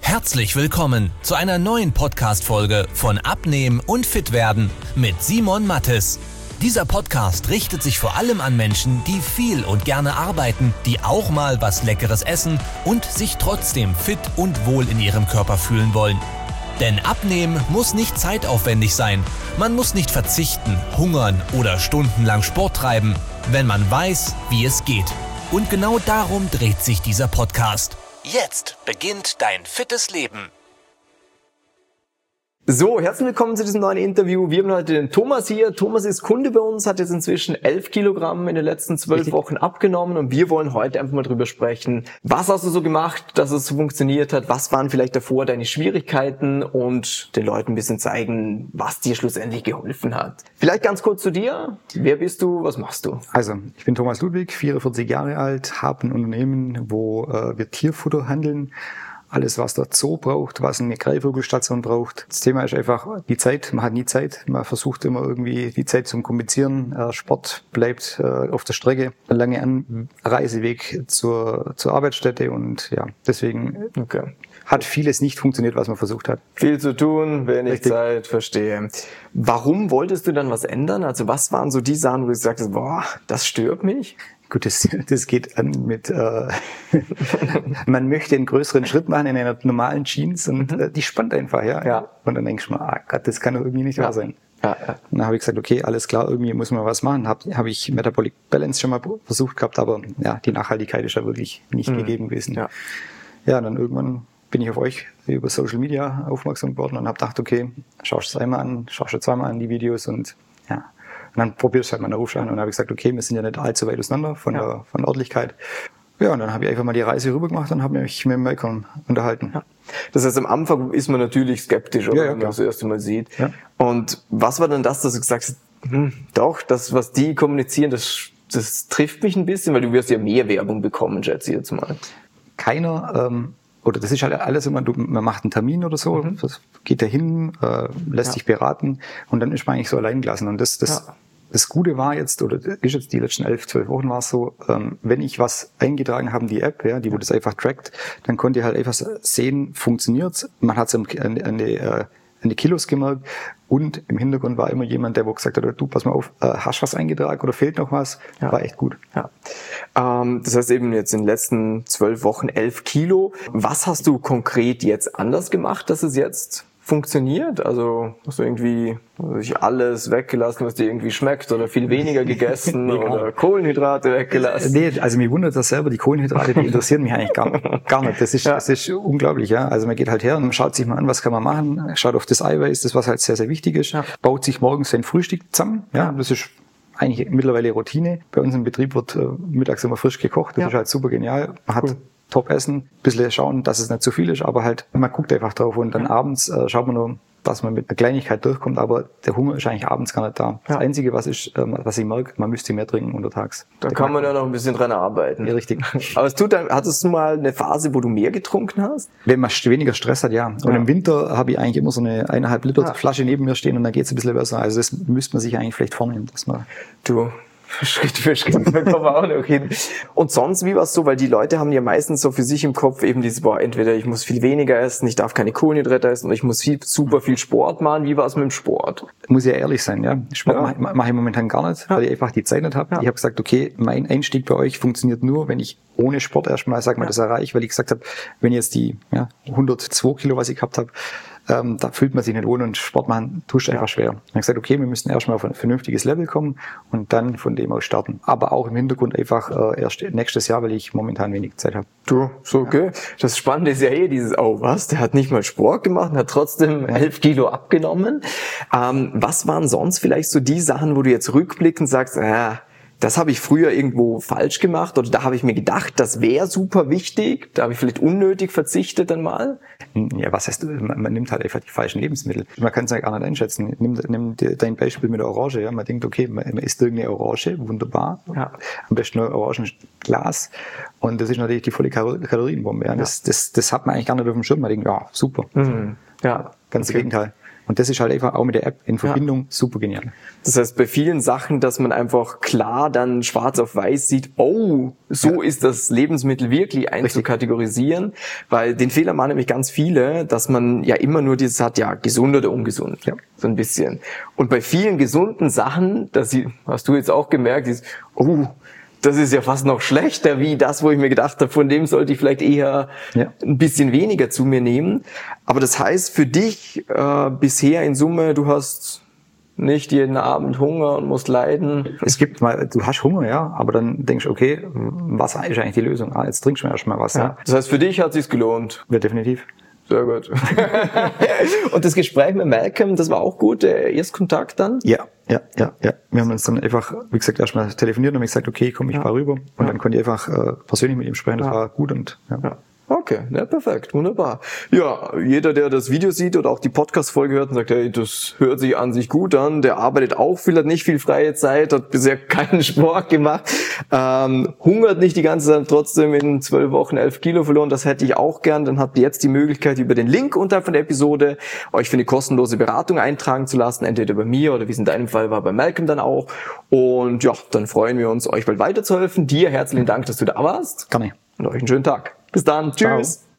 Herzlich willkommen zu einer neuen Podcast-Folge von Abnehmen und Fitwerden mit Simon Mattes. Dieser Podcast richtet sich vor allem an Menschen, die viel und gerne arbeiten, die auch mal was Leckeres essen und sich trotzdem fit und wohl in ihrem Körper fühlen wollen. Denn Abnehmen muss nicht zeitaufwendig sein. Man muss nicht verzichten, hungern oder stundenlang Sport treiben, wenn man weiß, wie es geht. Und genau darum dreht sich dieser Podcast. Jetzt beginnt dein fittes Leben. So, herzlich willkommen zu diesem neuen Interview. Wir haben heute den Thomas hier. Thomas ist Kunde bei uns, hat jetzt inzwischen 11 Kilogramm in den letzten 12 Wochen abgenommen und wir wollen heute einfach mal drüber sprechen. Was hast du so gemacht, dass es so funktioniert hat? Was waren vielleicht davor deine Schwierigkeiten und den Leuten ein bisschen zeigen, was dir schlussendlich geholfen hat? Vielleicht ganz kurz zu dir. Wer bist du? Was machst du? Also, ich bin Thomas Ludwig, 44 Jahre alt, habe ein Unternehmen, wo wir Tierfutter handeln. Alles, was der Zoo braucht, was eine Greifvogelstation braucht. Das Thema ist einfach die Zeit. Man hat nie Zeit. Man versucht immer irgendwie die Zeit zu kompensieren. Sport bleibt auf der Strecke. Ein langer Reiseweg zur Arbeitsstätte und ja, deswegen hat vieles nicht funktioniert, was man versucht hat. Viel zu tun, wenig Richtig. Zeit, verstehe. Warum wolltest du dann was ändern? Also was waren so die Sachen, wo du gesagt hast, boah, das stört mich? Gut, das geht an mit, man möchte einen größeren Schritt machen in einer normalen Jeans und die spannt einfach, ja. Und dann denkst du mal, Gott, das kann doch irgendwie nicht wahr sein. Ja. Und dann habe ich gesagt, okay, alles klar, irgendwie muss man was machen. Habe ich Metabolic Balance schon mal versucht gehabt, aber ja, die Nachhaltigkeit ist ja wirklich nicht gegeben gewesen. Ja, und dann irgendwann bin ich auf euch über Social Media aufmerksam geworden und habe gedacht, okay, schaust du es einmal an, schaust du zweimal an die Videos und ja. Und dann probierst du halt mal eine Rufschein. Und dann habe ich gesagt, okay, wir sind ja nicht allzu weit auseinander von der Örtlichkeit. Ja, und dann habe ich einfach mal die Reise rüber gemacht und habe mich mit dem Malcolm unterhalten. Ja. Das heißt, am Anfang ist man natürlich skeptisch, oder, wenn man das erste Mal sieht. Ja. Und was war denn das, dass du gesagt hast, doch, das, was die kommunizieren, das trifft mich ein bisschen, weil du wirst ja mehr Werbung bekommen, schätze ich jetzt mal. Keiner, oder das ist halt alles immer, man macht einen Termin oder so, das geht da hin, lässt sich beraten und dann ist man eigentlich so allein gelassen. Und das Gute war jetzt, oder ist jetzt die letzten 11, 12 Wochen war es so, wenn ich was eingetragen habe in die App, ja, die wo das einfach trackt, dann konnte ich halt einfach sehen, funktioniert's. Man hat es an die Kilos gemerkt und im Hintergrund war immer jemand, der wo gesagt hat, du, pass mal auf, hast was eingetragen oder fehlt noch was? War echt gut. Ja. Das heißt eben jetzt in den letzten 12 Wochen 11 Kilo. Was hast du konkret jetzt anders gemacht, dass es jetzt funktioniert? Also hast du irgendwie alles weggelassen, was dir irgendwie schmeckt oder viel weniger gegessen oder Kohlenhydrate weggelassen? Nee, also mich wundert das selber, die Kohlenhydrate, die interessieren mich eigentlich gar nicht. Das ist unglaublich, ja. Also man geht halt her und schaut sich mal an, was kann man machen, schaut auf das Eiweiß, das was halt sehr, sehr wichtig ist, baut sich morgens sein Frühstück zusammen, ja, das ist eigentlich mittlerweile Routine. Bei uns im Betrieb wird mittags immer frisch gekocht, das ist halt super genial. Man hat Top-Essen, ein bisschen schauen, dass es nicht zu viel ist, aber halt, man guckt einfach drauf und dann abends schaut man nur, dass man mit einer Kleinigkeit durchkommt, aber der Hunger ist eigentlich abends gar nicht da. Das Einzige, was ich merke, man müsste mehr trinken untertags. Da kann man ja noch ein bisschen dran arbeiten. Ja, richtig. Aber hattest du mal eine Phase, wo du mehr getrunken hast? Wenn man weniger Stress hat, ja. Und im Winter habe ich eigentlich immer so eine 1,5 Liter Flasche neben mir stehen und dann geht es ein bisschen besser. Also das müsste man sich eigentlich vielleicht vornehmen, dass man... Schritt für Schritt, da kommen wir auch noch hin. Und sonst, wie war es so? Weil die Leute haben ja meistens so für sich im Kopf eben dieses, entweder ich muss viel weniger essen, ich darf keine Kohlenhydrate essen oder ich muss super viel Sport machen. Wie war es mit dem Sport? Muss ja ehrlich sein, ja. Sport mache ich momentan gar nicht, weil ich einfach die Zeit nicht habe. Ich habe gesagt, okay, mein Einstieg bei euch funktioniert nur, wenn ich ohne Sport erstmal, das erreiche, weil ich gesagt habe, wenn jetzt die 102 Kilo, was ich gehabt habe, da fühlt man sich nicht wohl und Sport machen tust einfach schwer. Ich habe gesagt, okay, wir müssen erstmal auf ein vernünftiges Level kommen und dann von dem aus starten. Aber auch im Hintergrund einfach erst nächstes Jahr, weil ich momentan wenig Zeit habe. Okay. Das Spannende ist ja dieses, der hat nicht mal Sport gemacht und hat trotzdem 11 Kilo abgenommen. Was waren sonst vielleicht so die Sachen, wo du jetzt rückblickend sagst, das habe ich früher irgendwo falsch gemacht oder da habe ich mir gedacht, das wäre super wichtig, da habe ich vielleicht unnötig verzichtet dann mal? Ja, was heißt, man nimmt halt einfach die falschen Lebensmittel. Man kann es ja gar nicht einschätzen. Nimm dein Beispiel mit der Orange. Ja. Man denkt, okay, man isst irgendeine Orange, wunderbar. Ja. Am besten ein Orangenglas. Und das ist natürlich die volle Kalorienbombe. Ja. Das hat man eigentlich gar nicht auf dem Schirm. Man denkt, super. Ja, ganz im Gegenteil. Und das ist halt einfach auch mit der App in Verbindung super genial. Das heißt, bei vielen Sachen, dass man einfach klar dann schwarz auf weiß sieht, oh, so ist das Lebensmittel wirklich einzukategorisieren, weil den Fehler machen nämlich ganz viele, dass man ja immer nur dieses hat, ja, gesund oder ungesund, so ein bisschen. Und bei vielen gesunden Sachen, hast du jetzt auch gemerkt, ist, oh, das ist ja fast noch schlechter wie das, wo ich mir gedacht habe, von dem sollte ich vielleicht eher ein bisschen weniger zu mir nehmen. Aber das heißt für dich bisher in Summe, du hast nicht jeden Abend Hunger und musst leiden. Es gibt mal, du hast Hunger, ja, aber dann denkst du, okay, Wasser ist eigentlich die Lösung. Jetzt trinkst du erstmal Wasser. Ja. Das heißt, für dich hat es sich gelohnt? Ja, definitiv. Sehr gut. Und das Gespräch mit Malcolm, das war auch gut, der Erstkontakt dann? Ja. Wir haben uns dann einfach, wie gesagt, erstmal telefoniert und haben gesagt, okay, komm, ich fahr rüber. Und dann konnte ich einfach persönlich mit ihm sprechen, das war gut und Okay, ja, perfekt, wunderbar. Ja, jeder, der das Video sieht oder auch die Podcast-Folge hört und sagt, hey, das hört sich an sich gut an, der arbeitet auch viel, hat nicht viel freie Zeit, hat bisher keinen Sport gemacht, hungert nicht die ganze Zeit, trotzdem in 12 Wochen 11 Kilo verloren, das hätte ich auch gern. Dann habt ihr jetzt die Möglichkeit, über den Link unterhalb von der Episode euch für eine kostenlose Beratung eintragen zu lassen, entweder bei mir oder wie es in deinem Fall war, bei Malcolm dann auch. Und ja, dann freuen wir uns, euch bald weiterzuhelfen. Dir herzlichen Dank, dass du da warst. Gerne. Und euch einen schönen Tag. Bis dann. Tschüss. Ciao.